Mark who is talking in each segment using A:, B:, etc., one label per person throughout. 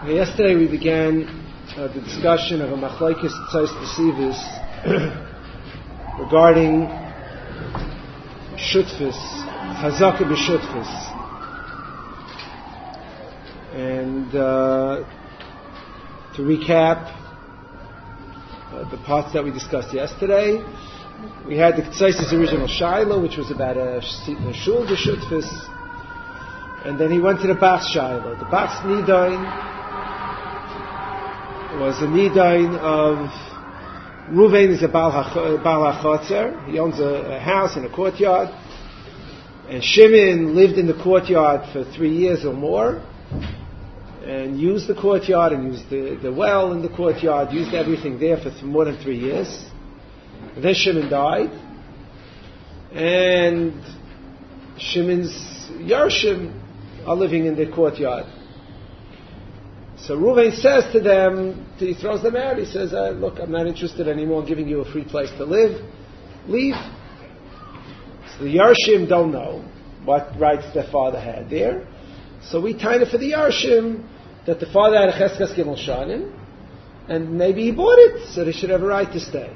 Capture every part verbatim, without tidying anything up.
A: Okay, yesterday we began uh, the discussion of a machlokes tzos desivis regarding shutfus, chazaka b'shutfus, and uh, to recap uh, the parts that we discussed yesterday, we had the tzos' original shaila, which was about a, a shul b'shutfus, and then he went to the Bach's shaila. The Bach's nidain was a nidain of Ruvain is a Baal HaChotzer. He owns a, a house in a courtyard. And Shimon lived in the courtyard for three years or more and used the courtyard and used the, the well in the courtyard, used everything there for th- more than three years. And then Shimon died. And Shimon's Yarshim are living in the courtyard. So Ruvain says to them, he throws them out, he says, uh, look, I'm not interested anymore in giving you a free place to live. Leave. So the Yarshim don't know what rights their father had there. So we tied it for the Yarshim that the father had a Cheskas Gimel Shanim, and maybe he bought it, so they should have a right to stay.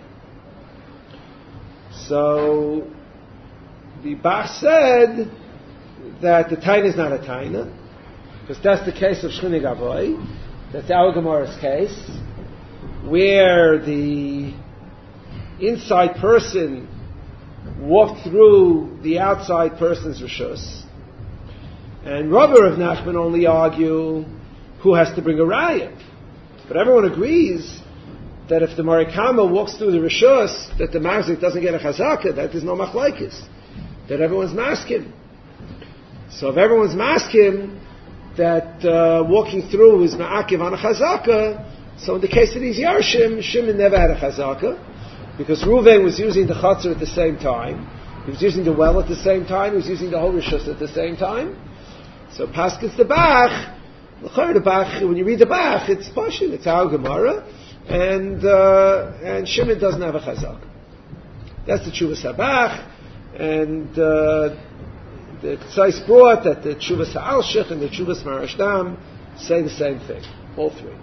A: So the Bach said that the Taina is not a Taina, because that's the case of Shchini Gavoy. That's our Gemara's case, where the inside person walked through the outside person's rishus, and Rabbi of Nachman only argue who has to bring a raya. But everyone agrees that if the Marikama walks through the rishus, that the Mazik doesn't get a chazaka, that there's no machlokes, that everyone's maskim. So if everyone's maskim, that uh, walking through is ma'akiv on a chazaka, so in the case of these Yarshim, Shimon never had a chazaka, because Ruvain was using the chatzar at the same time, he was using the well at the same time, he was using the whole rishus at the same time. So Paskins the Bach, the Bach, when you read the Bach, it's Pashin, it's our Gemara, and uh, and Shimon doesn't have a chazaka. That's the Tshuvas HaBach, and uh, the Tzais brought that the Tshuvas HaAlshich and the Tshuvas Marashdam say the same thing, all three.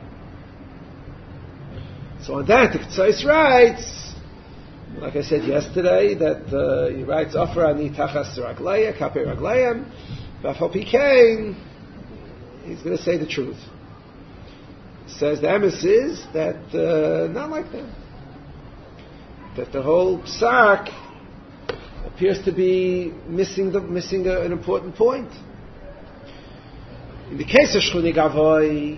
A: So on that, the Tzais writes, like I said yesterday, that uh, he writes, Afra ani tachas ragleya, kape ragleyam, v'afal pikein, he's going to say the truth. He says the emes is that, uh, not like that. That the whole psak appears to be missing the missing a, an important point. In the case of Shchuni Gavoy,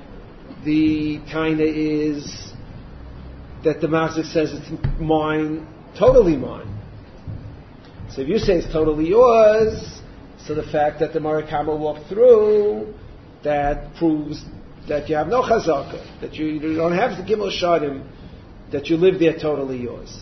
A: the taina is that the Machzik says it's mine, totally mine. So if you say it's totally yours, so the fact that the Marikama walked through, that proves that you have no chazaka, that you, you don't have the Gimel Shadim, that you live there totally yours.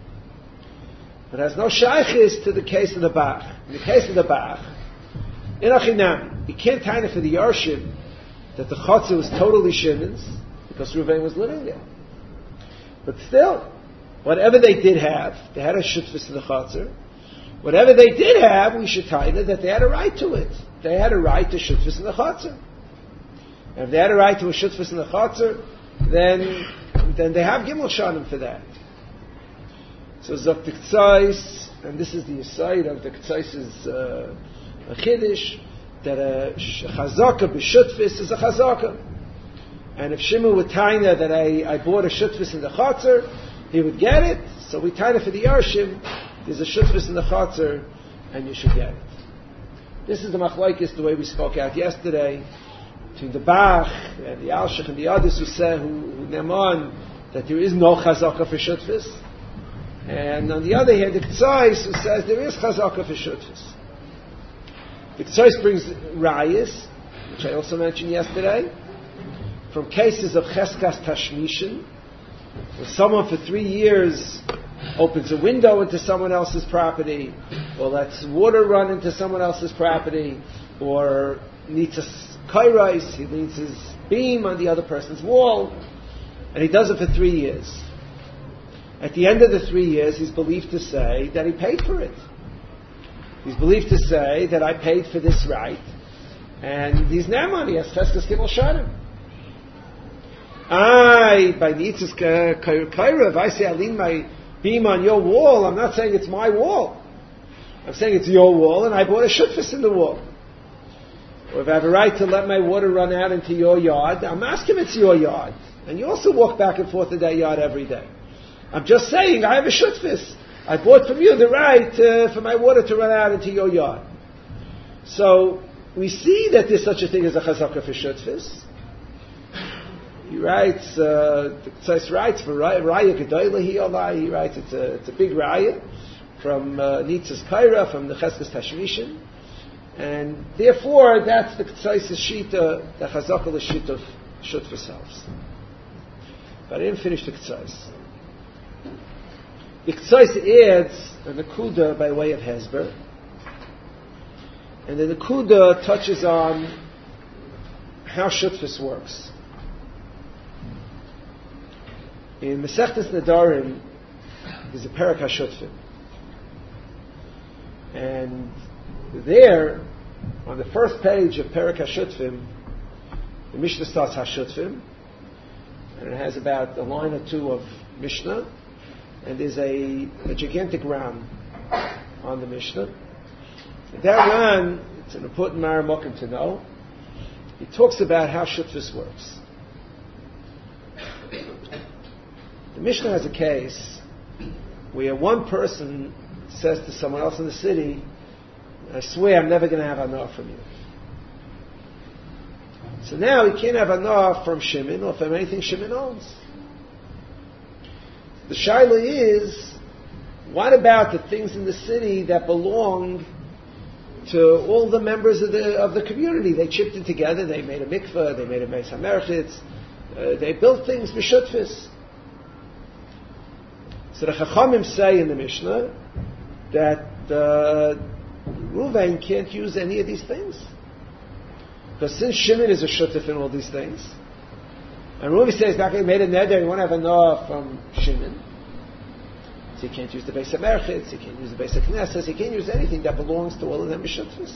A: But it has no shaykhis to the case of the Bach. In the case of the Bach, in Achinam, you can't tie it for the Yarshim that the Chotzer was totally Shimon's, because Ruvain was living there. But still, whatever they did have, they had a shutfus in the Chotzer. Whatever they did have, we should tie it that they had a right to it. They had a right to shutfus in the Chotzer. And if they had a right to a shutfus in the Chotzer, then then they have Gimel Shanim for that. So Zok the K'tzais, and this is the aside of the K'tzais' uh, a Chiddush, that a chazaka b'shutfis is a chazaka. And if Shimon would taina that I, I bought a shutfis in the Chatzar, he would get it. So we taina for the Yarshim, there's a shutfis in the Chatzar, and you should get it. This is the machlokes, the way we spoke out yesterday, between the Bach and the Alshich and the others who say, who, who neman, that there is no chazaka for shutfis. And on the other hand, the K'tzais who says there is chazaka for shutfis. The K'tzais brings rayas, which I also mentioned yesterday, from cases of cheskas tashmishin, where someone for three years opens a window into someone else's property, or lets water run into someone else's property, or needs a kairais, he needs his beam on the other person's wall, and he does it for three years. At the end of the three years, he's believed to say that he paid for it. He's believed to say that I paid for this right, and he's Naaman, he has Cheskas Gimel Shanim. I, by Nitzis Kaira, if I say I lean my beam on your wall, I'm not saying it's my wall. I'm saying it's your wall, and I bought a shutfus in the wall. Or if I have a right to let my water run out into your yard, I'm asking it's your yard. And you also walk back and forth to that yard every day. I'm just saying I have a shutfus. I bought from you the right uh, for my water to run out into your yard. So we see that there's such a thing as a chazaka for shutfus. He writes, uh, the Tzais writes for Raya Gedoyla Hi Olai. He writes it's a it's a big Raya from uh, Nitzis Kaira, from the Cheskes Tashmishin. And therefore, that's the Tzais' Shita, the Chazaka L'Shita of Shutfus selves. But I didn't finish the Tzais. The Tzais adds a Nakuda by way of Hezber. And the Nakuda touches on how Shutfus works. In Masechtas Nedarim, there's a Perek HaShutfim. And there, on the first page of Perek HaShutfim, the Mishnah starts HaShutfim, and it has about a line or two of Mishnah, and there's a, a gigantic Ran on the Mishnah. And that Ran, it's an important Maramokim to know, he talks about how Shutfus works. The Mishnah has a case where one person says to someone else in the city, I swear I'm never going to have anah from you. So now he can't have anah from Shimon or from anything Shimon owns. The shaila is, what about the things in the city that belong to all the members of the of the community? They chipped in together, they made a mikveh, they made a meis hamerchitz, uh, they built things b'shutfis. So the Chachamim say in the Mishnah that uh, Ruvain can't use any of these things. Because since Shimon is a shutef in all these things, and Ruvain says, he made a neder, he won't have enough from Shimon, so he can't use the Beis HaMerchitz, he can't use the Beis HaKnesses, he can't use anything that belongs to all of them b'shutfis.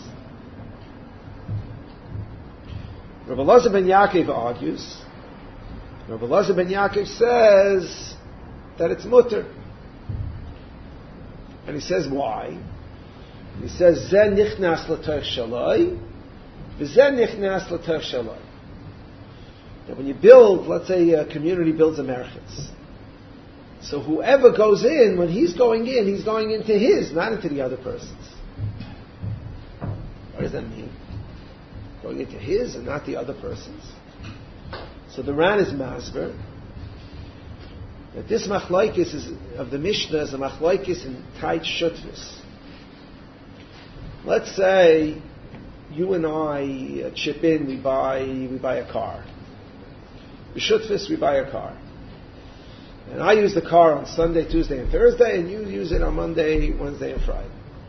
A: Rabbi Elazar ben Yaakov argues, Rabbi Elazar ben Yaakov says that it's mutter. And he says why? He says, Zeh nichnas l'toich shaloi, v'zeh nichnas l'toich shaloi. That when you build, let's say a community builds a merchitz, so whoever goes in, when he's going in, he's going into his, not into the other person's. What does that mean? Going into his and not the other person's. So the Ran is masber that this machlaikis is, of the Mishnah is a machlaikis in tight shutfus. Let's say you and I chip in, we buy we buy a car. B'shutfus, we buy a car. And I use the car on Sunday, Tuesday, and Thursday, and you use it on Monday, Wednesday, and Friday.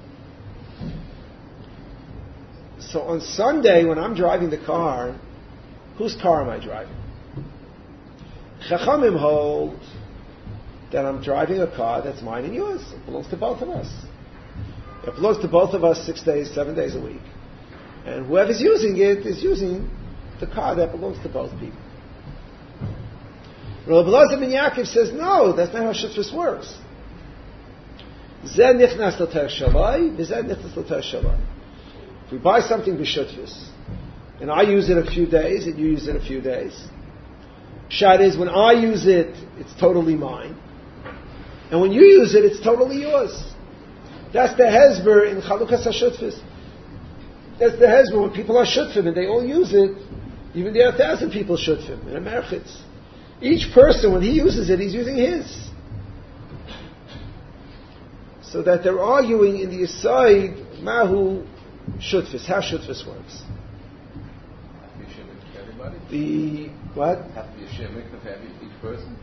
A: So on Sunday, when I'm driving the car, whose car am I driving? Chachamim hold that I'm driving a car that's mine and yours. It belongs to both of us. It belongs to both of us six days, seven days a week. And whoever's using it is using the car that belongs to both people. Rabbi Elazar ben Yaakov says, no, that's not how shutfus works. Zeh nichnas l'toich shaloi, v'zeh nichnas l'toich shaloi. If we buy something b'shutfus, and I use it a few days, and you use it a few days, Pshat is, when I use it, it's totally mine. And when you use it, it's totally yours. That's the hezber in Chalukas HaShutfis. That's the hezber when people are shutfim and they all use it. Even there are a thousand people shutfim in a merchitz. Each person, when he uses it, he's using his. So that they're arguing in the aside, mahu shutfis, how shutfis works. The what?
B: Have to be a shemik for every each person.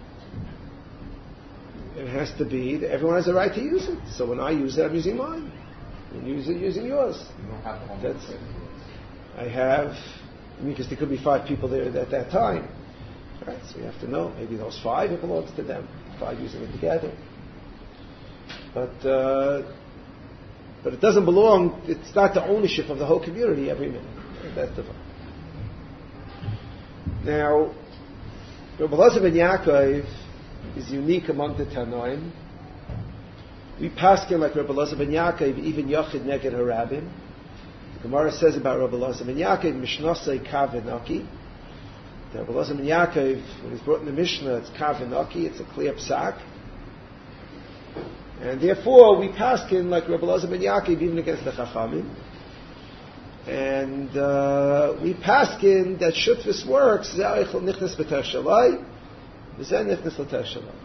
A: It has to be that everyone has the right to use it. So when I use it, I'm using mine. When you use it, you're using yours.
B: You don't have one.
A: That's. I have. I mean, because there could be five people there at that time. Right, so you have to know. Maybe those five, it belongs to them. Five using it together. But uh, but it doesn't belong. It's not the ownership of the whole community every minute. That's the. Now, Rabbi Elazar ben Yaakov is unique among the Tanoim. We paskin like Rabbi Elazar ben Yaakov, even Yochid Neged Harabim. The Gemara says about Rabbi Elazar ben Yaakov, Mishnasei Kav Enoki. Rabbi Elazar ben Yaakov, when he's brought in the Mishnah, it's Kav Enoki, it's a clear psak. And therefore, we paskin like Rabbi Elazar ben Yaakov, even against the Chachamim. And uh, we paskin that Shutvis works, Zeh Eichel Nichnas B'Ter Shalai, Zeh Nichnas L'Ter Shalai.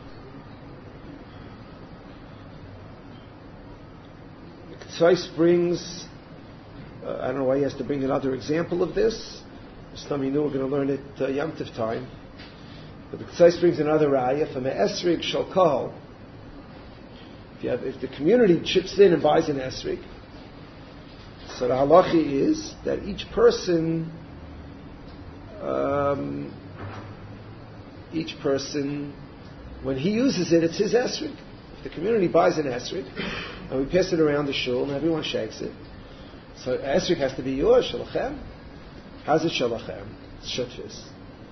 A: Tzais brings, uh, I don't know why he has to bring another example of this. Some of you know we're going to learn it uh, Yom Tov time. But the Tzais brings another raya from a esrig shel kol. If, you have, if the community chips in and buys an esrig, so the halachi is that each person, um, each person, when he uses it, it's his esrig. If the community buys an esrig, and we pass it around the shul, and everyone shakes it, so esrig has to be yours, shalachem. How's it shalachem? It's shutfis.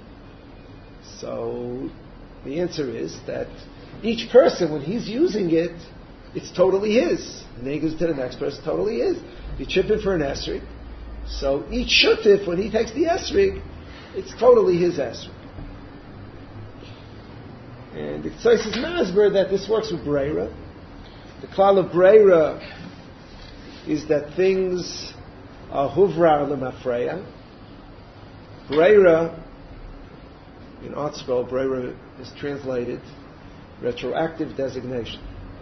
A: So the answer is that each person, when he's using it, it's totally his. And then he goes to the next person, totally his. You chip in for an esrig. So each shutif, when he takes the esrig, it's totally his esrig. And it says masber that this works with breira. The klal of breira is that things are huvra lemafreya. Breira, in Art Scroll, breira is translated retroactive designation.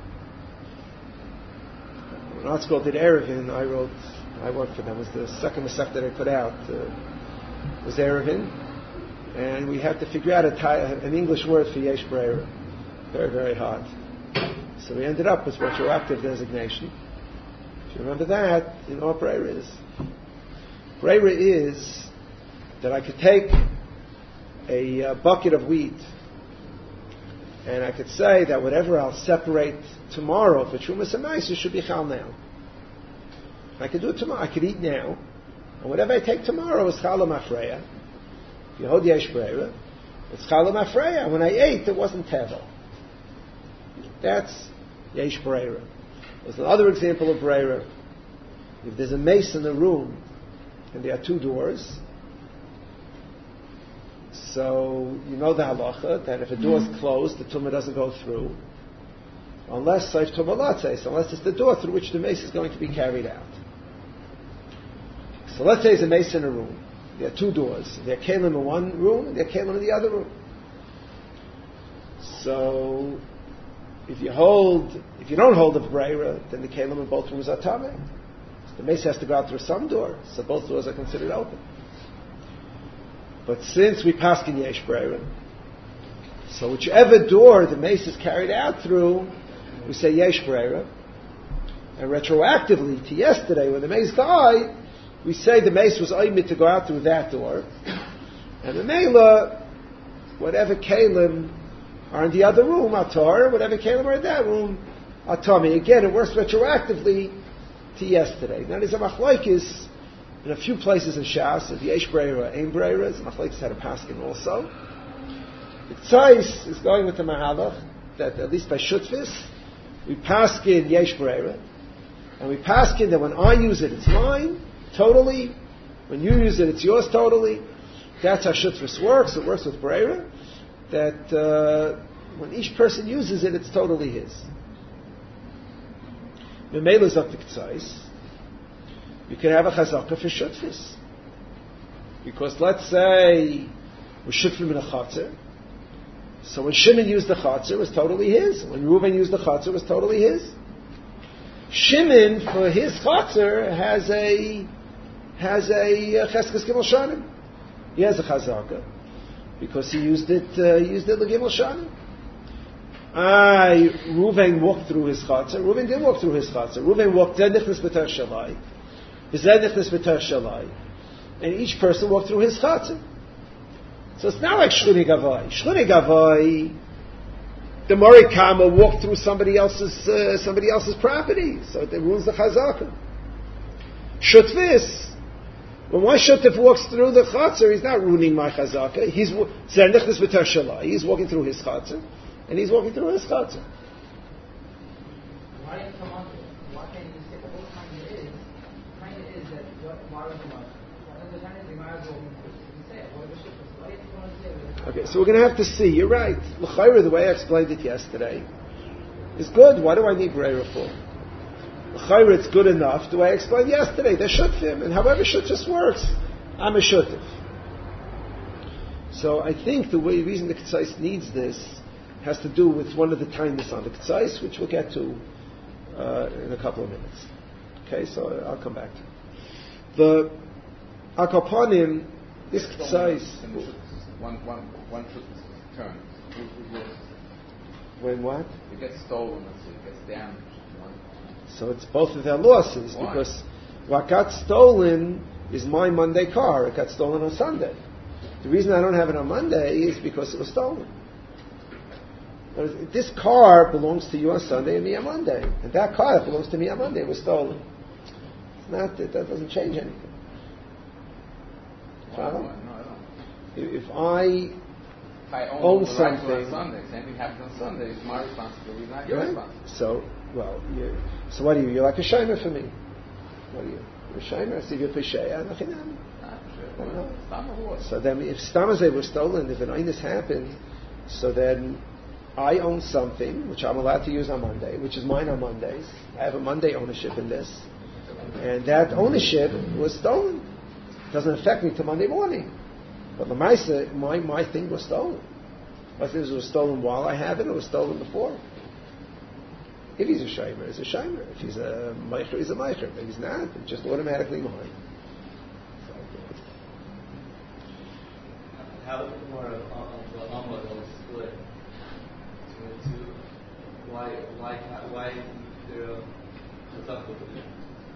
A: When Art Scroll did Erevin, I wrote, I worked for them. It was the second Masech that I put out. Uh, was Erevin, and we had to figure out a ty- an English word for yesh breira. Very, very hard. So we ended up with retroactive designation. If you remember that, you know what breira is. Breira is that I could take a uh, bucket of wheat, and I could say that whatever I'll separate tomorrow for Trumas and Meiser should be chal now. I could do it tomorrow. I could eat now, and whatever I take tomorrow is chal mafreya. If you hold yesh breira, it's chal mafreya. When I ate, it wasn't tevel. That's yesh breira. There's another example of breira. If there's a mace in the room, and there are two doors, so you know the halacha that if a door is closed, the tumah doesn't go through, unless saif tumah, unless it's the door through which the mace is going to be carried out. So let's say there's a mace in a room. There are two doors. There are kelim in one room, and there are kelim in the other room. So if you hold, if you don't hold the breira, then the kelim in both rooms are tameh. The mace has to go out through some door, so both doors are considered open. But since we paskin yesh breira, so whichever door the mace is carried out through, we say yesh breira. And retroactively to yesterday, when the mace died, we say the mace was oimid to go out through that door. And the mela, whatever kalim are in the other room, atar, whatever kalim are in that room, atami. Again, it works retroactively to yesterday. Now there's a machlokes in a few places in Shas, if yesh breira or ein breira, it's a machlokes had a paskin also. The tzais is going with the mahalach that at least by shutfis, we paskin yesh breira, and we paskin that when I use it, it's mine totally. When you use it, it's yours totally. That's how shutfis works. It works with breira. That uh, when each person uses it, it's totally his. Memela is up to tzais. You can have a chazaka for shutfis. Because let's say we're shutfim in a chatzir. So when Shimon used the chatzir, it was totally his. When Reuven used the chatzir, it was totally his. Shimon, for his chatzir, has a has a cheskes gimel shanim. He has a chazaka because he used it. Uh, he used it l'gimel shanim. I Reuven walked through his chatzir. Reuven didn't walk through his chatzir. Reuven walked zeh nichnas b'ter shalai, zeh nichnas b'ter shalai, and each person walked through his chatzir. So it's not like Shluni Gavai. Shluni Gavai, the Morikama walked through somebody else's uh, somebody else's property, so it ruins the Chazaka. Shutvis, When my shutef walks through the chatzar, he's not ruining my chazaka. He's zernichnas v'ter shalai. He's walking through his chatzar, and he's walking through his chatzar.
C: Why didn't come on to it? Why can't you say the whole time it is? Kind of is that why would come on? The time is the might as well say it. What the shutef? Why didn't you want to say it?
A: Okay, so we're going to have to see. You're right. L'chayra, the way I explained it yesterday, is good. Why do I need Brera for? L'chayra, it's good enough. The way I explained yesterday, they're shutfim, and however shut works, I'm a shutf. So I think the way, reason the Ketzais needs this has to do with one of the kindness on the Ketzais, which we'll get to uh, in a couple of minutes. Okay, so I'll come back to it. The Akapanim, this Ketzais...
B: One, one, one should turn.
A: When what?
B: It gets stolen, so it gets damaged.
A: So it's both of their losses. Why? Because what got stolen is my Monday car. It got stolen on Sunday. The reason I don't have it on Monday is because it was stolen. This car belongs to you on Sunday and me on Monday. And that car that belongs to me on Monday was stolen. It's not, that doesn't change anything.
B: Why? No, I don't.
A: If I,
B: I own,
A: own
B: the right
A: something,
B: on Sunday. Same thing happens on Sunday. It's my responsibility, not your
A: right?
B: responsibility.
A: So, well, you, so what are you? You're like a shimer for me. What are you? You're a shimer. See, you're pesheya. Nothing. So then, if stamazeh was stolen, if an einus happened, so then I own something which I'm allowed to use on Monday, which is mine on Mondays. I have a Monday ownership in this, and that ownership was stolen. It doesn't affect me till Monday morning. But the Maisa, my my thing was stolen. Whether it was stolen while I have it, or it was stolen before. If he's a shimer, he's a shimer. If he's a meicher, he's a meicher. If he's not, it's just automatically mine.
D: How more of the Amma is split between the two? Why why why is there a chazaka with it?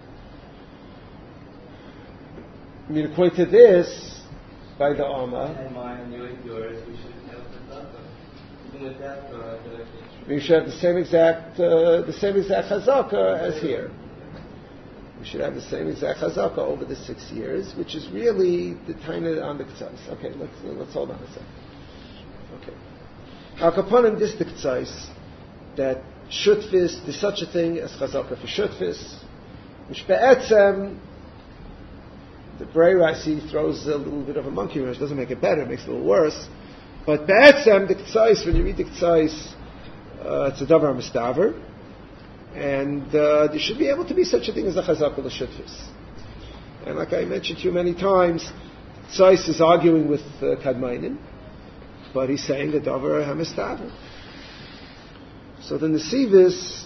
A: I mean, according to this, by the Amma,
D: and mine and yours, we should have chazaka. Even with that, uh,
A: we should have the same exact uh, the same exact chazaka as here. We should have the same exact chazaka over the six years, which is really the taina on the k'tzais. Okay, let's let's hold on a second. Okay, Al Kapanim this the k'tzais that shutfis, there's such a thing as chazaka for shutfis, which be'etzem the Breira I see throws a little bit of a monkey wrench. Doesn't make it better, it makes it a little worse. But be'etzem the k'tzais, when you read the k'tzais, uh, it's a davar mistaver. And uh, there should be able to be such a thing as a chazaka l'shutfis. And like I mentioned to you many times, Tzais is arguing with uh, Kadmainim, but he's saying the davar hamistaver. So the Nesivis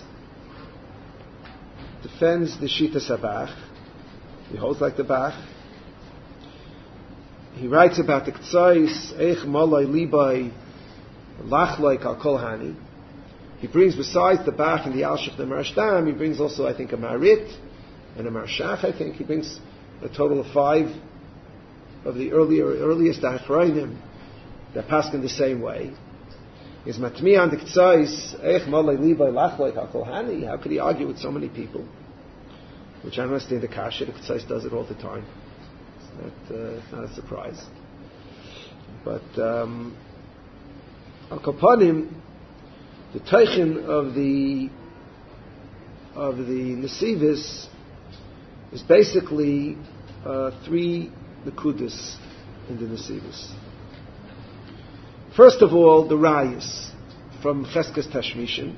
A: defends the Shita Sabach. He holds like the Bach. He writes about the Tzais, Eich malai libai lachlaik al kol hani. He brings, besides the Bach and the Alshich, the Marashtam, he brings also, I think, a Marit and a Marshach, I think. He brings a total of five of the earlier, earliest Achrayim that pass in the same way. Is Matmi on the K'tzais, Eich Malay Libay Lachloik HaKol Hani. How could he argue with so many people? Which I understand the Kasha, the K'tzais does it all the time. It's not, uh, it's not a surprise. But, um, Al Kapanim, the teichin of the of the Nesivis is basically uh, three nekudas in the Nesivis. First of all, the Rayas from Cheskes Tashmishin,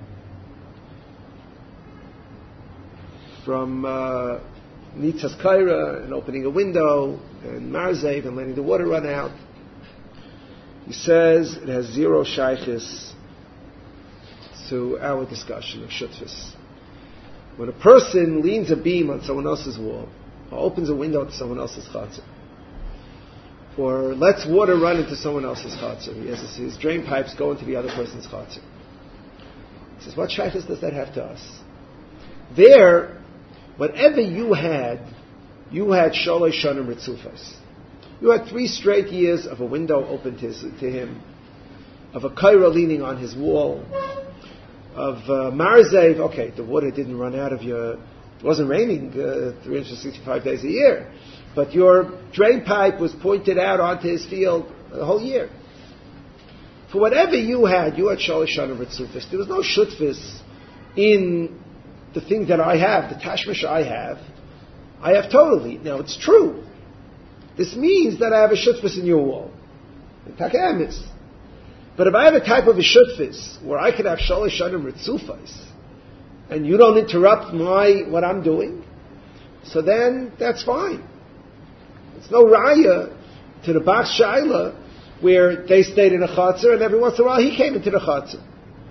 A: from uh, Nitzas Kaira and opening a window and Marzev and letting the water run out. He says it has zero shaykhis to our discussion of shutfis. When a person leans a beam on someone else's wall, or opens a window to someone else's chatzah, or lets water run into someone else's chatzah, he has his, his drain pipes go into the other person's chatzah. He says, what shaykhis does that have to us? There, whatever you had, you had sholei shanim ritzufas. You had three straight years of a window open to, his, to him, of a kaira leaning on his wall, of uh, Marzev, okay, the water didn't run out of your, it wasn't raining uh, three hundred sixty-five days a year, but your drain pipe was pointed out onto his field the whole year. For whatever you had, you had Shalosh Shana Ritzufis. There was no Shutfis in the thing that I have, the Tashmish I have. I have totally. Now, it's true. This means that I have a Shutfis in your wall. In Takamis. But if I have a type of a Shutfis where I could have Shalosh Shana Ritzufis, and you don't interrupt my what I'm doing, so then that's fine. It's no raya to the Bach Shaila where they stayed in a chatzar and every once in a while he came into the chatzar.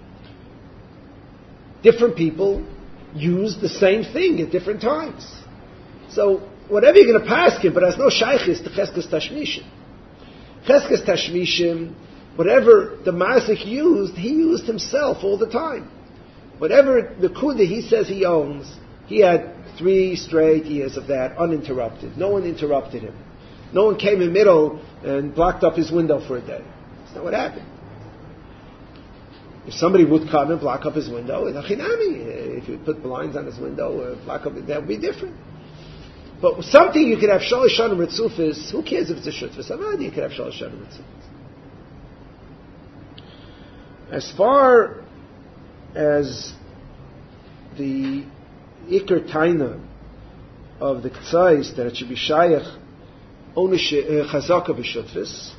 A: Different people use the same thing at different times. So whatever you're going to pass him, but there's no shaykhis to Cheskes Tashmishim. Cheskes Tashmishim, whatever the Mazik used, he used himself all the time. Whatever the kuda he says he owns, he had three straight years of that uninterrupted. No one interrupted him. No one came in middle and blocked up his window for a day. That's not what happened. If somebody would come and block up his window, if you put blinds on his window, or block up, that would be different. But something you could have Shalosh Shana Ritzufis, who cares if it's a Shutfis? Amadi, you could have Shalosh Shana Ritzufis. As far as the Iker Taina of the Ktsais, that it should be Shayach Chazaka b'Shutfis,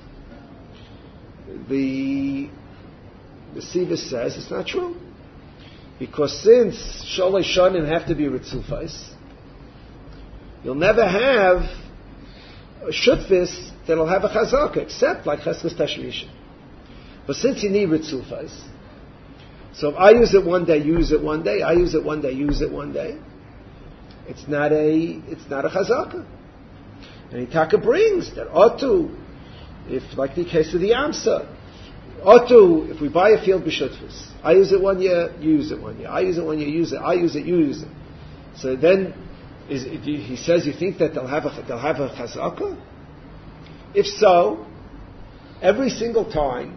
A: the the Sivis says it's not true. Because since Shalosh Shanim have to be Ritzufais, you'll never have a Shutfis that'll have a Chazaka, except like Cheskes Tashmishim. But since you need Ritzufais, so if I use it one day, you use it one day, I use it one day, you use it one day, it's not a, it's not a Chazaka. And Itaka brings that Otu, if like the case of the Amsa, Otu, if we buy a field b'shutfus, I use it one year, you use it one year, I use it one year, you use it, I use it, you use it. So then, is it, he says, you think that they'll have a they'll have a chazaka? If so, every single time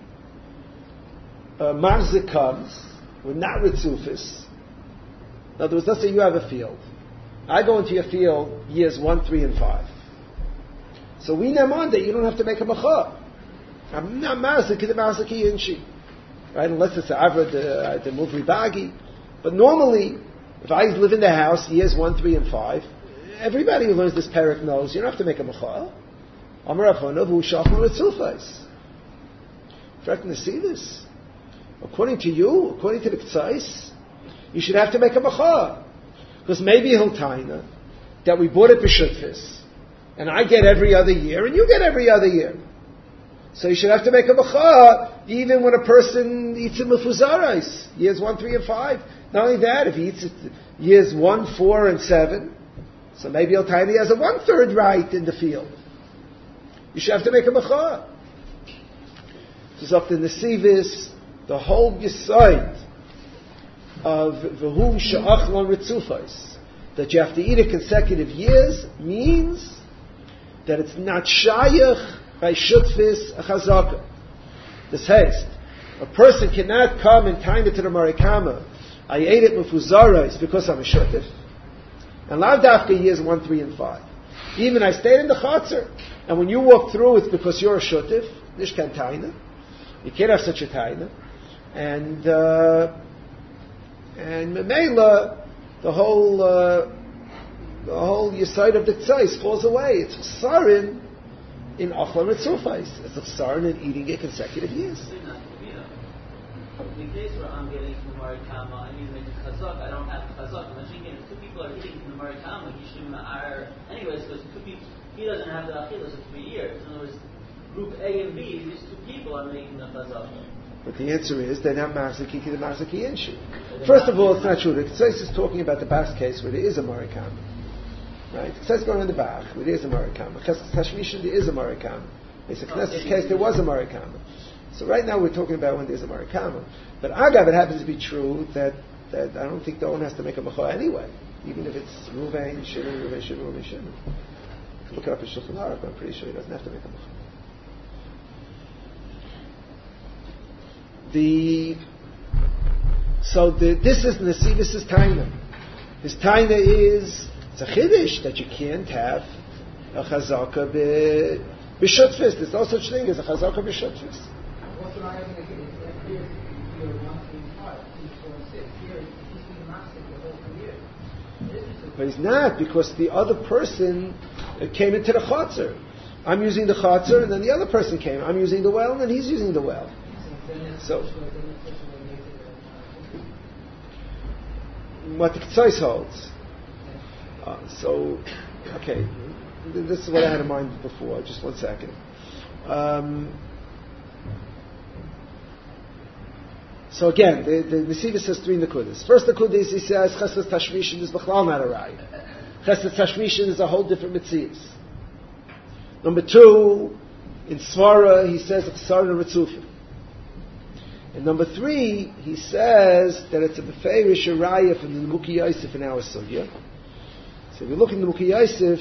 A: a marzik comes, with not ritzufis, in other words, let's say you have a field. I go into your field years one, three, and five. So we naman that you don't have to make a macha. I'm not marzik, it's a marziki inshi. Right? Unless it's an avra de, de muvri bagi. But normally, if I live in the house, years one, three, and five, everybody who learns this parak knows you don't have to make a macha. Amar Avchona v'hu shachar ritzufais. Correct to see this. According to you, according to the Ktsais, you should have to make a macha. Because maybe he'll taina that we bought it b'shutfis, and I get every other year, and you get every other year. So you should have to make a macha even when a person eats it mefuzarais, years one, three, and five. Not only that, if he eats it years one, four, and seven, so maybe he'll taina he has a one-third right in the field. You should have to make a macha. This is up to Nesivis, the whole Yesod of V'hu Sha'achlon Ritzufais, that you have to eat it consecutive years, means that it's not Shayach by Shutfis a Chazaka. This haste. A person cannot come and time it to the Marikama. I ate it Mefuzarais because I'm a Shutif. And Lav Dafka years one, three, and five. Even I stayed in the Chatzar, and when you walk through it's because you're a Shutif, Nishkan Taina. You can't have such a Taina. And, uh, and Memela, the whole, uh, the whole Yesod of the Tzais falls away. It's Chsarin in Achlan Ritzufais. It's Chsarin in eating it consecutive years.
D: In the case where I'm getting from the Marikama, I'm using the Chazak, I don't have Chazak. Imagine if two people are eating from the Marikama, he shouldn't hire anyways, because two people, he doesn't have the Achilas for three years. In other words, group A and B, these two people are making the Chazak.
A: But the answer is they're not Marzaki, the Marzaki Inshi. First of all, it's not true. The Ktsos is talking about the Bach case where there is a Marikama. Right? The Ktsos going in the Bach where there is a Marikama. Cheskes Tashmishim, there is a Marikama. In the Knesset's case, there was a Marikama. So right now we're talking about when there's a Marikama. But Agav, it happens to be true that, that I don't think the owner has to make a Macha anyway. Even if it's Ruvain, Shimon, Ruvain, Shimon, Ruvain, Shimon. Look it up in Shulchan Aruch, I'm pretty sure he doesn't have to make a Macha. The so the, this is Nesivis' taina. His taina is it's a chiddush that you can't have a chazaka be b'shutfis. There's no such thing as a chazaka b'shutfis.
C: What's the right thing? It's here, here, one, three, five, two, four, six. Here, he's being massive the whole three years.
A: But he's not, because the other person came into the chatzar. I'm using the chatzar, and then the other person came. I'm using the well, and then he's using the well. So, what the K'tzais holds. Uh, so, okay, this is what I had in mind before. Just one second. Um, so again, the, the Nesiva says three nakudas. First nakuda is he says Chesed Tashmishin is b'chlal not a raya. Chesed Tashmishin is a whole different mitzvahs. Number two, in Svara he says Chesarna Ritzufim. And number three, he says that it's a beferish raya from the Nemuki Yosef in our sugya. So if you look in the Nemuki Yosef,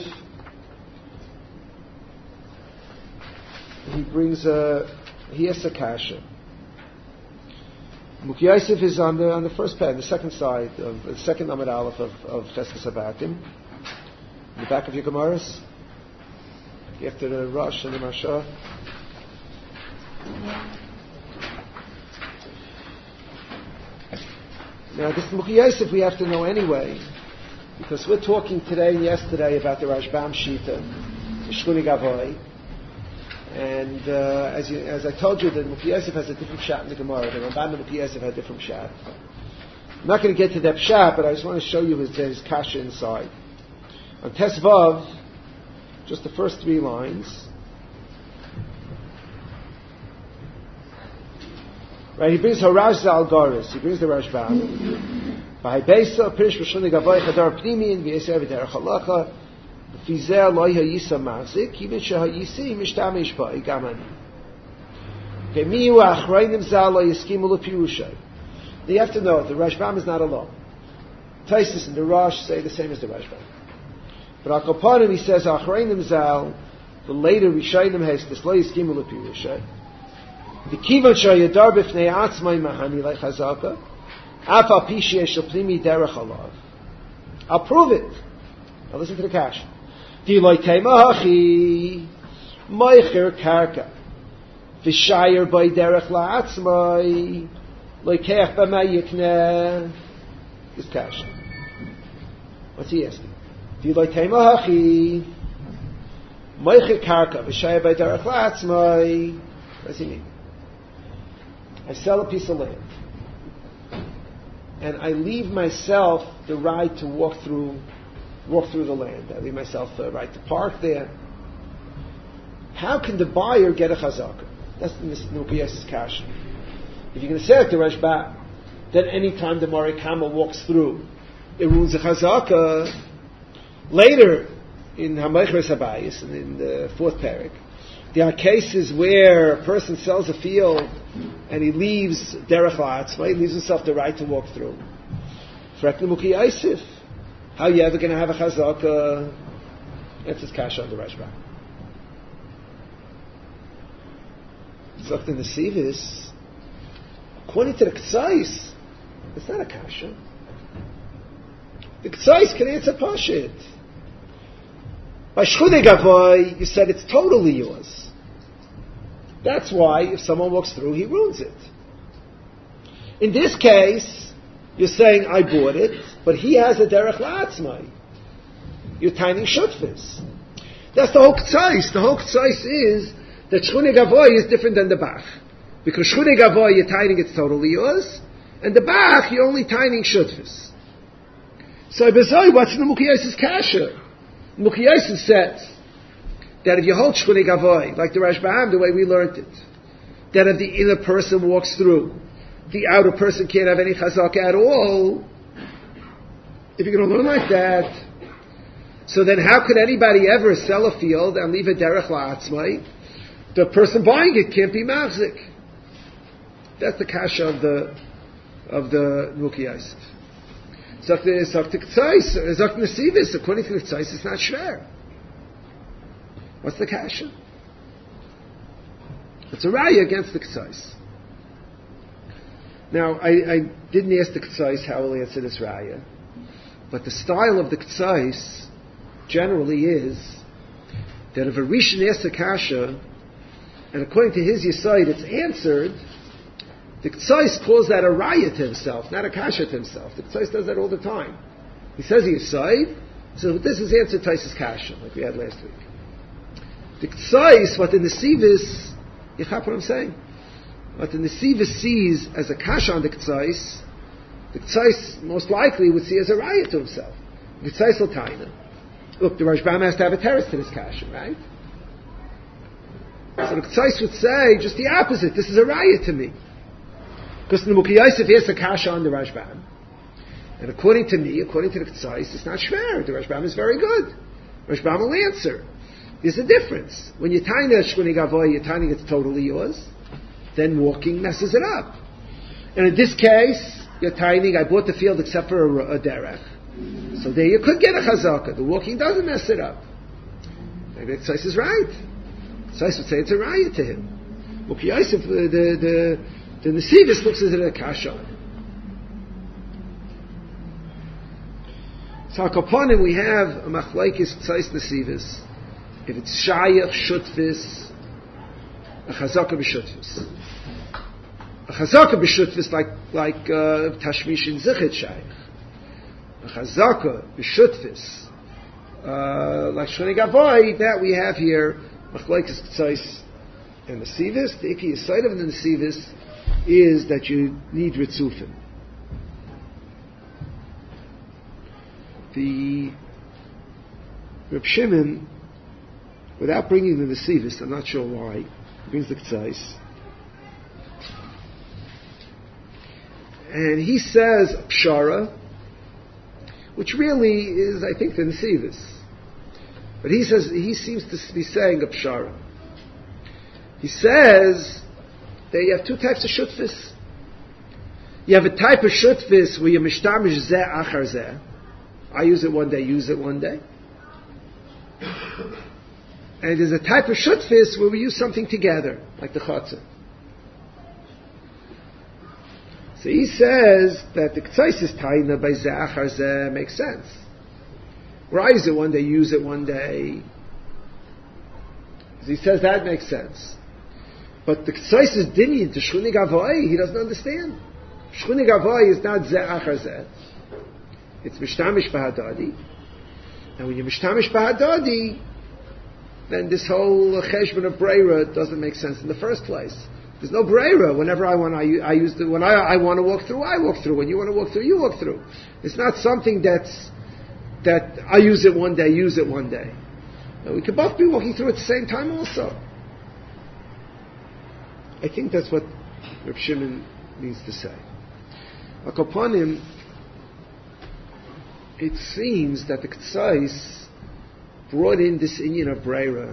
A: he brings a he has a kasha. Nemuki Yosef is on the on the first page, the second side of the second Amud Aleph of of Cheskas Habatim, in the back of your Gemaras, after the Rosh and the Marsha. Now, this Nemuki Yosef we have to know anyway, because we're talking today and yesterday about the Rashbam Shita, the Shkuni Gavoy, and uh, as, you, as I told you, the Nemuki Yosef has a different pshat in the Gemara. The Ramban Nemuki Yosef had a different pshat. I'm not going to get to that pshat, but I just want to show you his, his kasha inside. On Tesvav, just the first three lines. Right, he brings Harash Zal Goris. He brings the Rashbam. By Beisa, Pirish B'Shuni Gavoy Chadar Pnimin V'Yeser V'Derech Halacha V'Fizer Lo Yisa Machzik Kivin Shehayisi Mishtamish Ba'i Gamani. Okay, Miyu Achrayim Zal Lo Yiskimu L'Pirushay. You have to know the Rashbam is not alone. Taisus and the Rosh say the same as the Rashbam. But Al Kapanim he says Achrayim Zal, the later Rishayim Hestis Lo Yiskimu L'Pirushay. The kivan shayadar b'fnei atzmai mahani like chazaka, afa pishi eshel plimi derech alav. I'll prove it. Now listen to the kash. Diloitei mahachi meicher karka v'shayer by derech la'atzmai loikeach b'mayikneh. This kash. What's he asking? Diloitei mahachi meicher karka v'shayer by derech la'atzmai. What does he mean? I sell a piece of land, and I leave myself the right to walk through, walk through the land. I leave myself the right to park there. How can the buyer get a chazaka? That's the Nemuki Yosef's kasha. If you're going to say it to Rashba, that any time the Marikama walks through, it ruins a chazaka. Later in Hameichres Habayis, and in the fourth parak, there are cases where a person sells a field and he leaves derech la'atzma, he leaves himself the right to walk through. Frek Nemuki Yosef, how are you ever going to have a chazaka? That's his kasha on the Rashba. Zok the Nesivis, according to the K'tzais, it's not a kasha. The K'tzais can answer pashit. By Shchudei Gavoy, you said it's totally yours. That's why if someone walks through, he ruins it. In this case, you're saying, I bought it, but he has a derech la'atzmai. You're tiny shutfis. That's the whole k'tzais. The whole k'tzais is that Shchudei Gavoy is different than the bach. Because Shchudei Gavoy, you're tining it's totally yours, and the bach, you're only tining shutfis. So, Bezoi, what's the Nemuki Yosef's kasha? Nemuki Yosef says that if you hold Shchudei Gavoy, like the Rashbam, the way we learned it, that if the inner person walks through, the outer person can't have any chazaka at all. If you're going to learn like that, so then how could anybody ever sell a field and leave a derech la'atzmai? The person buying it can't be machzik. That's the kasha of the of the Nemuki Yosef. Zok the Zok the K'tzais, Zok the Nesivis, according to the K'tzais, it's not shver. What's the kasha? It's a raya against the K'tzais. Now, I, I didn't ask the K'tzais how will answer this raya, but the style of the K'tzais generally is that if a Rishon asks a kasha, and according to his Yesod it's answered, the Ktsais calls that a raya to himself, not a kasha to himself. The Ktsais does that all the time. He says a Yesod, so this is answered Taisus kasha, like we had last week. The Ktsais, what the Nesivis, you have what I'm saying? What the Nesivis sees as a kasha on the Ktsais, the Ktsais most likely would see as a raya to himself. The Ktsais will taina. Look, the Rashbam has to have a terrace to this kasha, right? So the Ktsais would say just the opposite. This is a raya to me. Because the Mukhi Yosef has a kasha on the Rashbam. And according to me, according to the Ktsais, it's not shver. The Rashbam is very good. Rashbam will answer. There's a difference. When you're tying a Shkuni Gavoy, you're tying it's totally yours. Then walking messes it up. And in this case, you're tying, I bought the field except for a, a derech. So there you could get a chazaka. The walking doesn't mess it up. Maybe the Ktsais is right. Ktsais would say it's a raya to him. Mukhi Yosef, the, the, the, the Nesivis looks at it a kasha. So upon him we have a machlaikis Ktsais Nesivis. If it's shayach shutvis, a chazaka b'shutvis. A chazaka b'shutvis like like uh, tashmish in zichet shayach. A chazaka b'shutvis uh, like shchonei gavoy, that we have here machlekes Ktsais and Nesivis. The ikki side of the Nesivis is that you need ritzufim. The Reb Shimon, without bringing the Nesivis, I'm not sure why, he brings the Ktsais. And he says Pshara, which really is, I think, the Nesivis. But he says, he seems to be saying a Pshara. He says that you have two types of Shutvis. You have a type of Shutvis where you mishtamish zeh achar zeh. I use it one day, use it one day. And there's a type of shutfis where we use something together, like the chatzah. So he says that the ktsais is taina by zeh zeh makes sense. Where I use it one day, use it one day. So he says that makes sense. But the ktsais is dinyan to shchuni gavoy, he doesn't understand. Shchuni gavoy is not zeh achar zeh. It's mishtamish b'hadadi. And when you mishtamish b'hadadi, then this whole cheshbon of breira doesn't make sense in the first place. There's no breira. Whenever I want, I, I use the, when I, I want to walk through, I walk through. When you want to walk through, you walk through. It's not something that's, that I use it one day, use it one day. And we could both be walking through at the same time also. I think that's what Reb Shimon needs to say. Upon him, it seems that the Ktsais brought in this inyan of Breira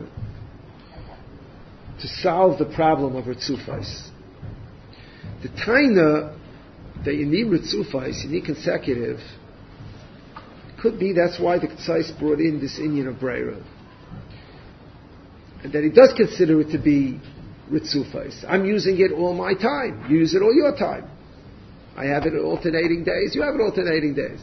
A: to solve the problem of Ritzufais. The Taina that you need Ritzufais, you need consecutive, could be that's why the Ktsais brought in this inyan of Breira. And that he does consider it to be Ritzufais. I'm using it all my time. You use it all your time. I have it alternating days, you have it alternating days.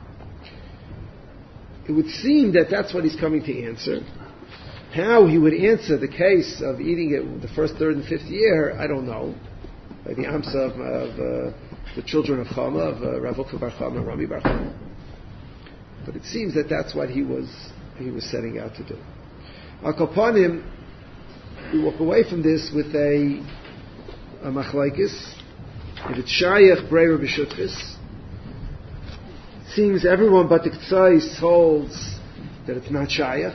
A: It would seem that that's what he's coming to answer. How he would answer the case of eating it the first, third, and fifth year, I don't know. By the Amsa of, of uh, the children of Chama, of uh, Rav Ukva Bar Chama, Rami Bar Chama. But it seems that that's what he was he was setting out to do. Upon him, we walk away from this with a, a machlaikis. If it's shayach breira b'shutfis, seems everyone but the Ktsais holds that it's not shayach,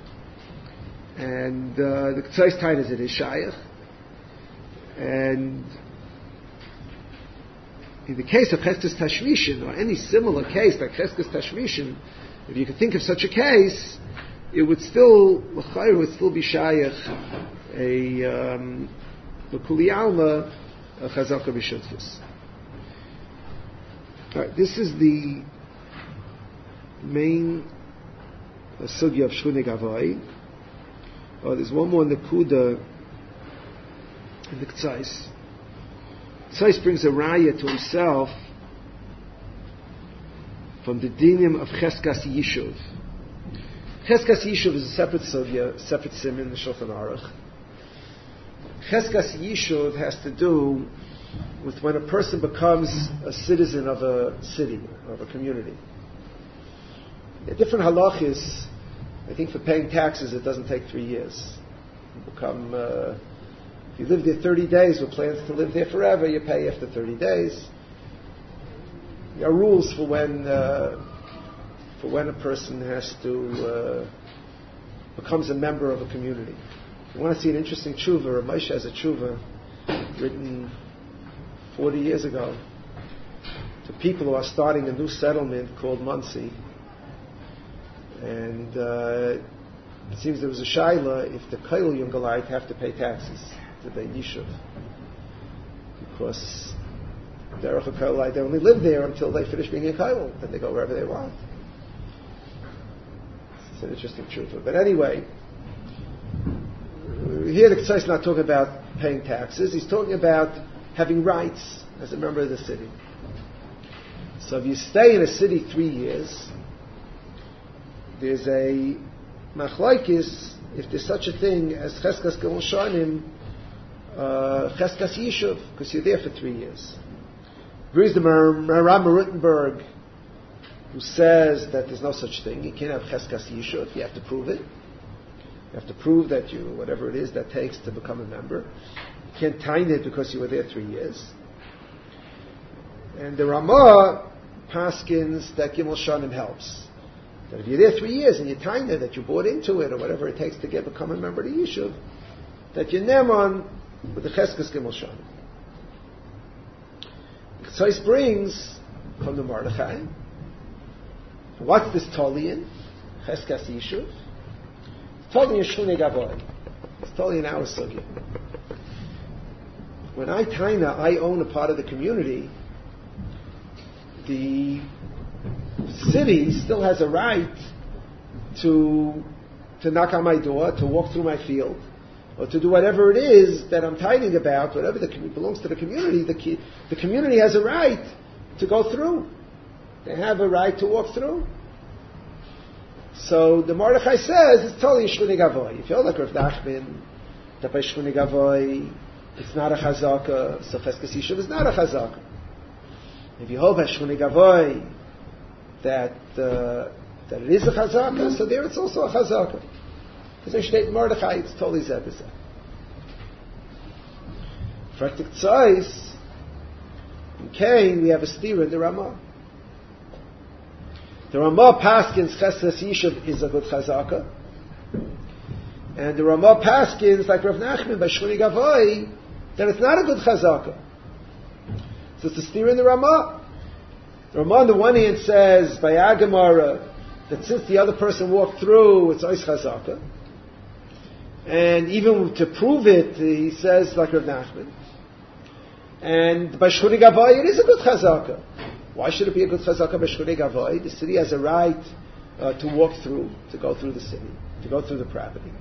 A: and uh, the Ktsais tied as it is shayach. And in the case of Cheskes Tashmishin, or any similar case like Cheskes Tashmishin, if you could think of such a case, it would still, l'chayr would still be shayach a um, l'kuli alma a chazaka b'shutfis. All right, this is the main uh, sugya of Shchuni Gavai. Oh, there's one more nekuda in the Ktsais. Ktsais brings a raya to himself from the dinim of Cheskas Yishuv. Cheskas Yishuv is a separate sugya, separate sim in the Shulchan Aruch. Cheskas Yishuv has to do with when a person becomes a citizen of a city, of a community. There are different halachis. I think for paying taxes it doesn't take three years. You become, uh, if you live there thirty days with plans to live there forever, you pay after thirty days. There are rules for when uh, for when a person has to uh, becomes a member of a community. If you want to see an interesting tshuva, Moshe has a tshuva written forty years ago to people who are starting a new settlement called Monsey. And uh, it seems there was a shaila if the Koil Yungalite have to pay taxes to the Yishuv. Because Derech HaKoilite, they only live there until they finish being a Koil. Then they go wherever they want. It's an interesting tshuva. But anyway, here the Ketzai is not talking about paying taxes. He's talking about having rights as a member of the city. So if you stay in a city three years, there's a machlaikis if there's such a thing as Cheskas Gimel Shanim, uh, Cheskas Yishuv, because you're there for three years. Here's the Maharam Rittenberg, who says that there's no such thing. You can't have Cheskas Yishuv. You have to prove it. You have to prove that you, whatever it is that takes to become a member. You can't time it because you were there three years. And the Ramah paskins that Gimel Shanim helps. That if you're there three years and you time it, that you bought into it or whatever it takes to get become a member of the Yishuv, that you're neman with the Cheskas Gimel Shanim. Ktsois brings from the Mordechai. What's this Tolian? Cheskas Yishuv. Tolian Shunei Gavoy. It's Tolian our sugya. When I taina, I own a part of the community. The city still has a right to to knock on my door, to walk through my field, or to do whatever it is that I'm tiding about, whatever the community belongs to the community. The, the community has a right to go through. They have a right to walk through. So the Mordechai says it's totally Shchuni Gavoy. If you're like Rav Nachman, that by Shchuni Gavoy it's not a chazaka, so Cheskas Yishuv is not a chazaka. If you hold by Shchuni Gavoy that uh, that it is a chazaka, so there it's also a chazaka. Because in Shteit Mordechai it's totally zebizah. Praktik Tzais, in Cain we have a stira in the Ramah. The Ramah Paskins Cheskas Yishuv is a good chazaka, and the Ramah Paskins like Rav Nachman by Shchuni Gavoy that it's not a good chazaka. So it's a stira in the Ramah. The Ramah on the one hand says by Agamara that since the other person walked through, it's ois chazaka, and even to prove it, he says like Rav Nachman. And by Shchuni Gavoy, it is a good chazaka. Why should it be a good chazaka by Shchuni Gavoy? The city has a right uh, to walk through, to go through the city, to go through the property.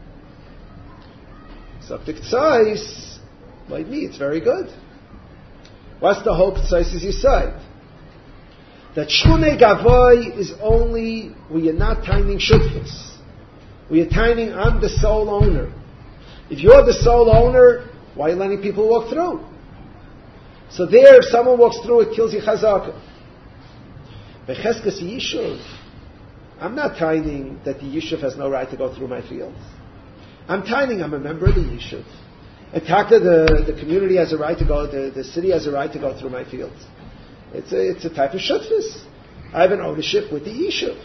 A: So K'tzais, like me, it's very good. What's the whole K'tzais as you said? That Shchuni Gavoy is only where you're not timing shutfus. Where you're timing, I'm the sole owner. If you're the sole owner, why are you letting people walk through? So there, if someone walks through, it kills you chazaka. By Cheskas Yishuv, I'm not timing that the Yishuv has no right to go through my fields. I'm timing, I'm a member of the Yishuv. Ataka, the, the community has a right to go, the, the city has a right to go through my fields. It's a, it's a type of shutfus. I have an ownership with the Yishuv.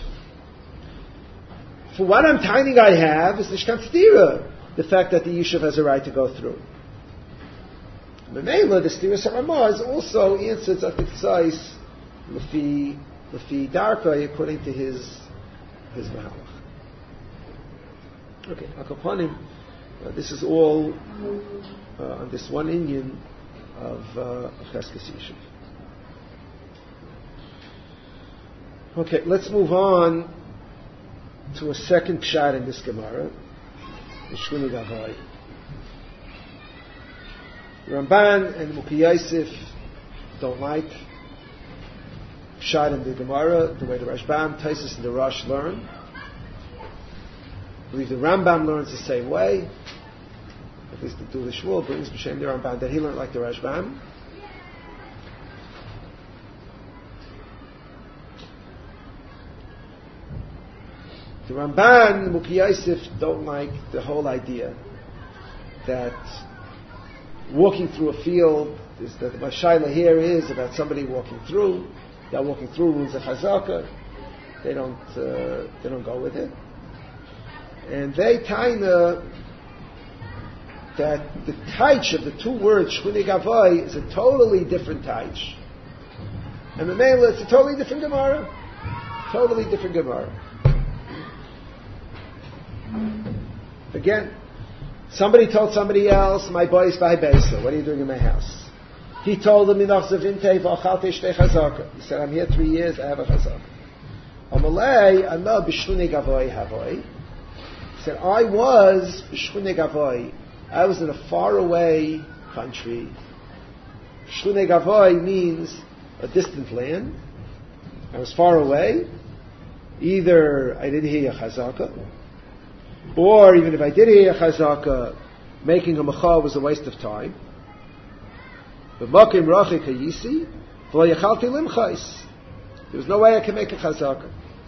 A: For what I'm timing I have is Nishkan Stira, the fact that the Yishuv has a right to go through. Memela, the Stira Saramah is also answered at the Tzais Lefi Lefi Darka according to his his Mahalach. Okay, Akapanim, uh, this is all uh, on this one Indian of uh, Cheskas Yishuv. Okay, let's move on to a second pshat in this Gemara, the Shchuni Gavoy. Ramban and Muki Yosef don't like pshat in the Gemara the way the Rashbam, Taisus, and the Rosh learn. I believe the Rambam learns the same way. At least the Dula Shmuel brings B'Shem the Rambam that he learned like the Rashbam. The Ramban and Muki Yosef don't like the whole idea that walking through a field is that the Mashayla here is about somebody walking through. That walking through rules of Chazaka. They don't uh, they don't go with it, and they taina that the taich of the two words Shchuni Gavai is a totally different taich, and the Mela it's a totally different Gemara, totally different Gemara. Again, somebody told somebody else, "My boy is by Beisa. What are you doing in my house?" He told him, "He said, "I'm here three years. I have a chazaka." Amalei, Anna b'shchunei gavoi havoi. He said, "I was b'shchunei gavoi. I was in a faraway country. Shchunei gavoi means a distant land. I was far away. Either I didn't hear a chazaka, or even if I did hear a chazaka, making a macha was a waste of time. B'makim rachik hayisi, v'lo yachalti limchais. There was no way I could make a chazaka.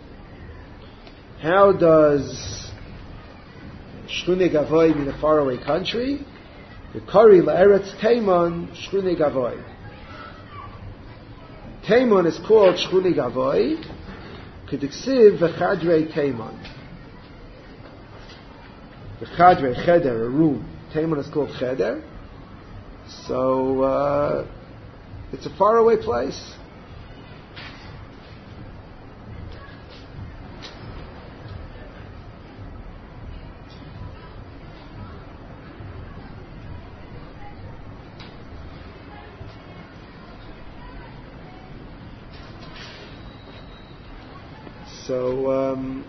A: How does Shchunei Gavoi mean a faraway country? The Kari la'eretz Teiman Shchunei Gavoi. Teiman is called Shchunei Gavoi. K'diksiv v'chadrei Teiman. V'chadrei cheder, a room. Teiman is called cheder. So uh, it's a faraway place. So, um,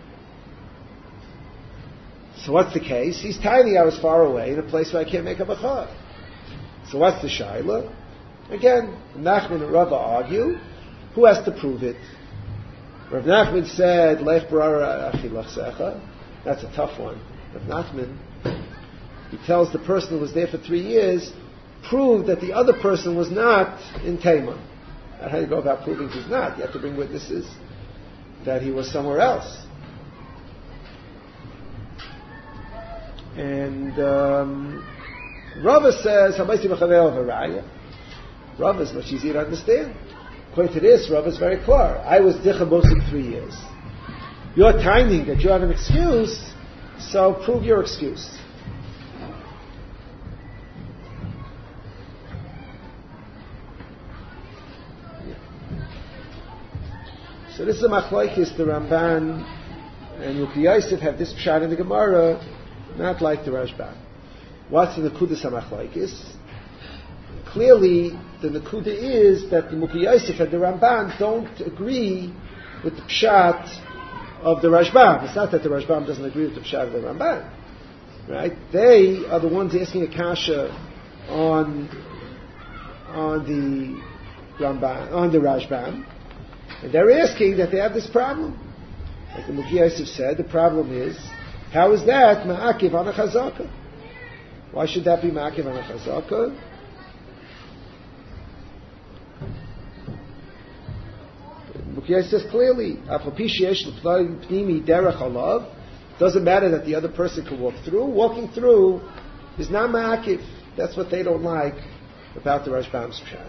A: so what's the case? He's tiny. I was far away in a place where I can't make a bachar. So what's the shaila? Again, Nachman and Rava argue. Who has to prove it? Rav Nachman said, "Lech barara achi lachsecha." That's a tough one. Rav Nachman, he tells the person who was there for three years, prove that the other person was not in Teiman. How do you go about proving he's not? You have to bring witnesses that he was somewhere else. And um, Rava says, Rava is much easier to understand. According to this, Rava is very clear. I was dichabos in three years. You're timing that you have an excuse, so prove your excuse. So this is a machlokes. The Ramban and Muki Yosef have this pshat in the Gemara, not like the Rashbam. What's the Nekudas HaMachlokes? Clearly, the Nekuda is that the Muki Yosef and the Ramban don't agree with the pshat of the Rashbam. It's not that the Rashbam doesn't agree with the pshat of the Ramban, right? They are the ones asking a kasha on on the Ramban, on the Rashbam. And they're asking that they have this problem. Like the Muki Yosef said, the problem is, how is that ma'akiv on a chazaka? Why should that be ma'akiv on a chazaka? Muki Yosef says clearly, doesn't matter that the other person can walk through. Walking through is not ma'akiv. That's what they don't like about the Rashbam's pshat.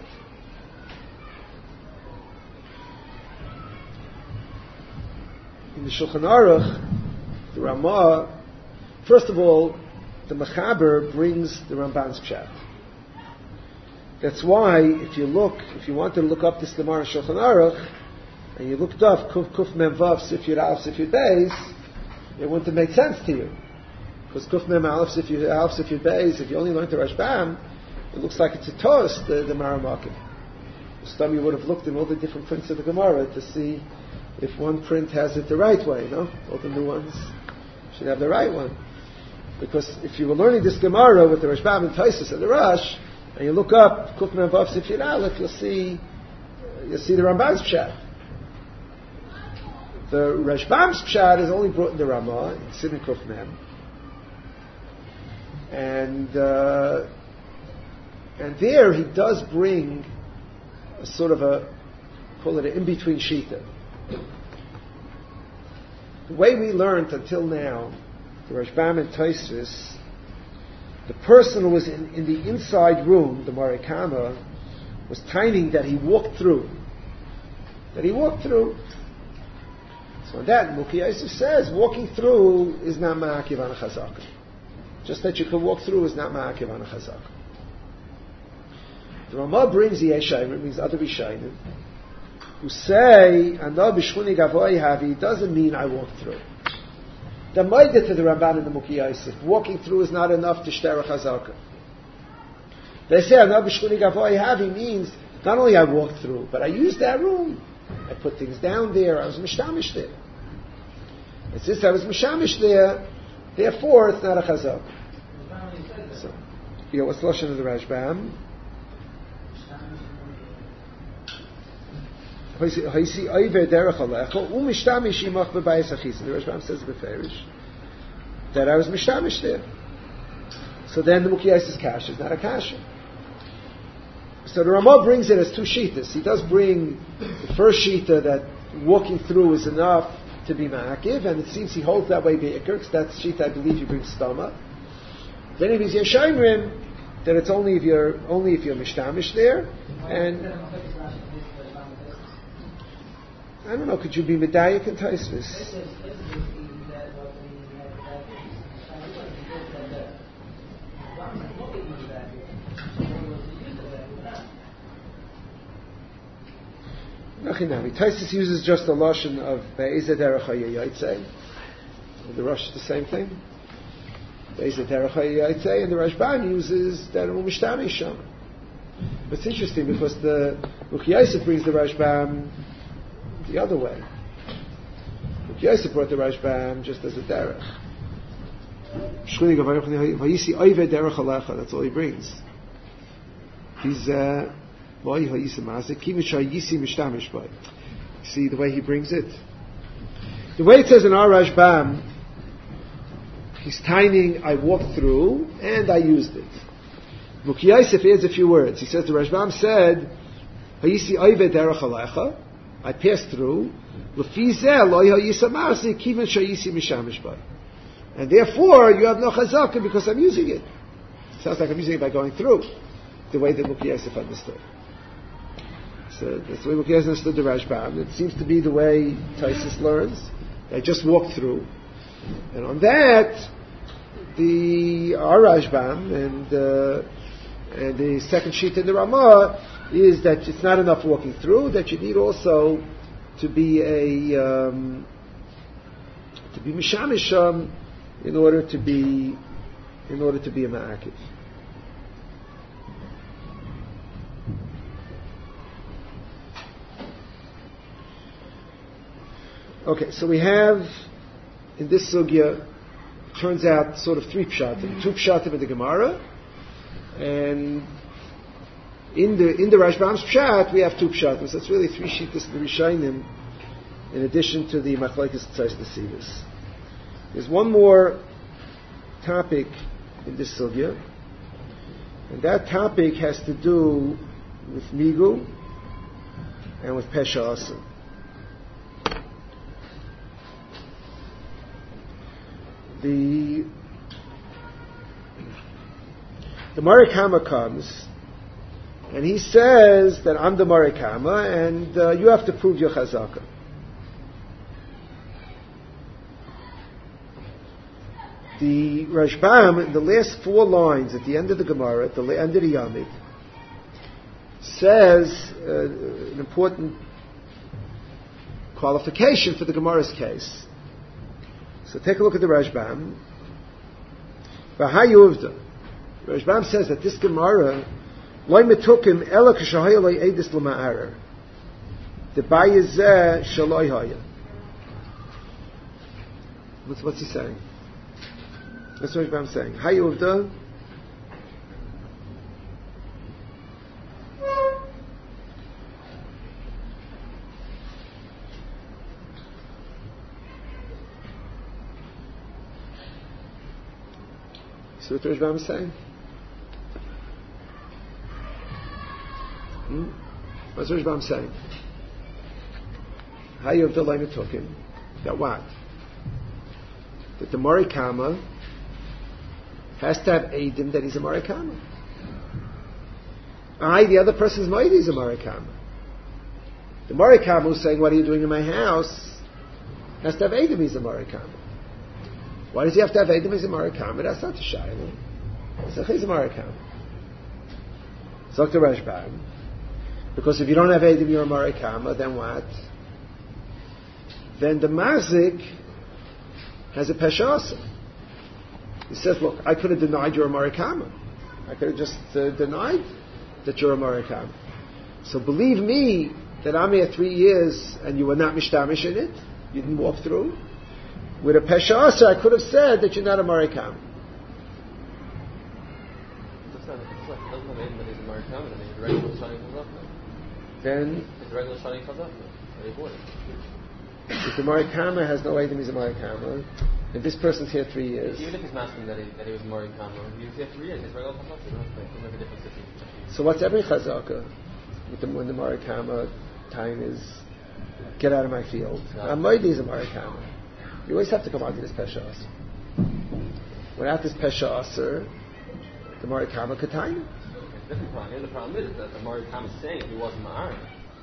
A: In the Shulchan Aruch, the Ramah, first of all, the Mechaber brings the Ramban's pshat. That's why, if you look, if you wanted to look up this Gemara in Shulchan Aruch, and you looked up Kuf Kuf Mem Vav Sif Yud Aleph Sif Yud Beis, it wouldn't have made sense to you, because Kuf Mem Aleph Sif Yud Aleph Sif Yud Beis, if you only learned the Rashbam, it looks like it's a toast, the, the Maramakim. Some you would have looked in all the different prints of the Gemara to see if one print has it the right way, no? All the new ones should have the right one. Because if you were learning this Gemara with the Rashbam and Taisus and the Rash, and you look up Kuf Mem Vav Sif Yud Aleph, you'll see, you'll see the Ramban's pshat. The Rashbam's Pshat is only brought in the Ramah, in Siman Kuf Mem. And, uh, and there he does bring a sort of a, call it an in-between Shita. The way we learned until now, the Rashbam and Tosfos, the person who was in, in the inside room, the Marikama, was timing that he walked through. That he walked through. So on that, Mulki Yosef says, walking through is not ma'akiv on a chazaka. Just that you can walk through is not ma'akiv on a chazaka. The Ramah brings the Yeshayim, brings other Rishayim, who say, Ana b'shchuni gavoy havi, doesn't mean I walk through. The Maida to the Ramban and the Mulki Yosef, walking through is not enough to shter a chazaka. They say, Ana b'shchuni gavoy havi means, not only I walked through, but I used that room. I put things down there, I was mishtamish there. And since I was mishamish there, therefore it's not a chazak. So, you know, what's the lashon of the Rashbam? The Rashbam says beferish that I was mishtamish there. So then the Mulki Yosef's kasha is not a kasha. So the Ramah brings it as two shitas. He does bring the first shita that walking through is enough to be ma'akiv, and it seems he holds that way be'ikr, because that's shita I believe he brings stama. Then he brings Yeshayimrim, that it's only if you're only if you're mishtamish there, and I don't know, could you be medayik and Tosfos? Nachinami. Tosfos uses just the lashon of be'ezeh derech hayayitzei. The Rosh is the same thing. Be'ezeh derech hayayitzei, and the Rashbam uses that u'mishtami sham. But it's interesting because the Mulki Yosef brings the Rashbam the other way. Mulki Yosef brought the Rashbam just as a derech. Shchuni gavayich vayisi oived derech halecha. That's all he brings. He's uh, See the way he brings it? The way it says in our Rashbam, he's timing, I walked through, and I used it. Mulki Yosef adds a few words. He says, the Rashbam said, I passed through, and therefore, you have no chazaka because I'm using it. It sounds like I'm using it by going through, the way that Mulki Yosef understood. So that's the way Mulki Yosef understood the Rashbam. It seems to be the way Tosfos learns. I just walked through. And on that, the our Rashbam and, uh, and the second sheet in the Ramah is that it's not enough walking through, that you need also to be a um, to be mishamisham in order to be in order to be a ma'akiv. Okay, so we have in this sugya, turns out sort of three pshatim, two pshatim in the Gemara, and in the in the Rashbam's pshat we have two pshatim. So it's really three shittas in the Rishonim, in addition to the machlokes tzais desivos. There's one more topic in this sugya, and that topic has to do with migu and with pesha asa. The the Marikama comes, and he says that I'm the Marikama, and uh, you have to prove your chazaka. The Rashbam, in the last four lines at the end of the Gemara, at the end of the Yamid, says uh, an important qualification for the Gemara's case. So take a look at the Rashbam. V'hayuvda. Rashbam says that this Gemara, loy metukim ela k'shahaya loy edis l'ma'arer. The bayezeh shaloi haya. What's, what's he saying? That's what Rashbam saying. Hayuvda. See what the Rashbam is saying? Hmm? What's the Rashbam saying? How you have the line of talking? That what? That the Morikama has to have Eidim that he's a Morikama. I, the other person's Moidi, is a Morikama. The Morikama who's saying, what are you doing in my house? Has to have Eidim, he's a Morikama. Why does he have to have Eidim, he's a Morikama? That's not the Shaila. So he's a Morikama. So the Rashbam. Because if you don't have Eidim, you're a Morikama, then what? Then the Mazik has a Peshasa. He says, look, I could have denied you're a Morikama. I could have just uh, denied that you're a Morikama. So believe me that I'm here three years and you were not Mishtamish in it. You didn't walk through. With a Peshasa, I could have said that you're not a Morikama. Then,
E: it's a regular Shani Chazak.
A: if the Morikama has no Eidim, he's a Morikama, and this person's here three years.
E: Even if he's masking that he, that he was a Morikama, he was here three years, he's regular Chazak. It doesn't make a difference if he...
A: So what's every Chazaka with the, when the Morikama time is, get out of my field? Amoidi is a Morikama. You always have to come out to this Pesha Aser. Without this Pesha Aser, the Morikama could time it.
E: Different problem. Here the problem is that the Morikama is saying he wasn't Ma'arim.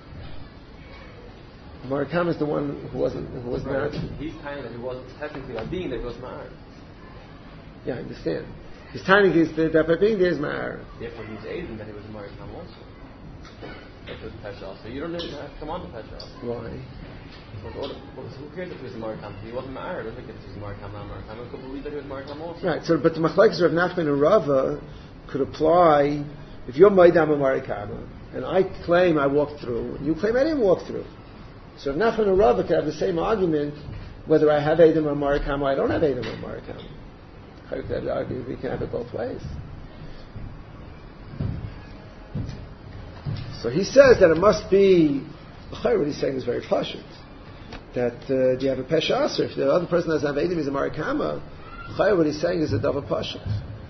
A: Morikama is the one who wasn't who was
E: right.
A: not.
E: He's telling that he wasn't technically by being that he was Ma'arim.
A: Yeah, I understand. He's telling is that by being there is Ma'arim.
E: Therefore, he's aiding that he was a Morikama also. That's what Pesha. So you don't need to come on to Pesha.
A: Why?
E: Well, who cares if he was a Morikama? He wasn't Ma'arim. I don't think if he was a Morikama, not Morikama. I could believe that he was Morikama also.
A: Right. So, but the Machlekes of Nachman and Rava could apply. If you're Maidam a Morikama, and I claim I walked through, and you claim I didn't walk through. So if Nachman and Rava could have the same argument, whether I have Eidim or Morikama, or I don't have Eidim or Morikama. I could argue we can have it both ways. So he says that it must be, what he's saying is very pashut, that uh, you have a Pesha Aser. If the other person doesn't have Eidim, he's a Morikama. What he's saying is a Dava Pashut.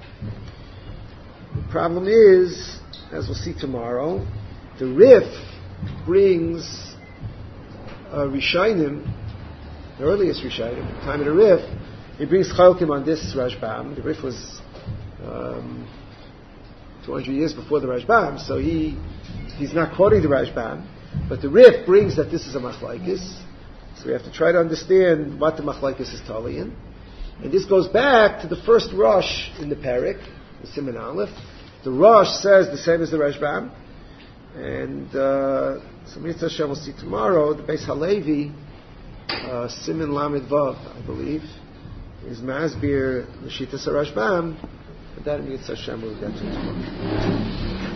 A: The problem is, as we'll see tomorrow, the Rif brings uh, Rishayim, the earliest Rishayim, at the time of the Rif, he brings Chalkim on this Rashbam. The Rif was um, two hundred years before the Rashbam, so he he's not quoting the Rashbam, but the Rif brings that this is a Machlaikis, so we have to try to understand what the Machlaikis is Talian. And this goes back to the first Rosh in the Perek, the Siman Aleph. The Rosh says the same as the Rashbam. And uh, so Mitzvah Hashem will see tomorrow, the Beis Halevi, uh, Siman Lamed Vav, I believe, is Masbir, L'Shitas HaRashbam, and that Mitzvah Hashem will get to tomorrow.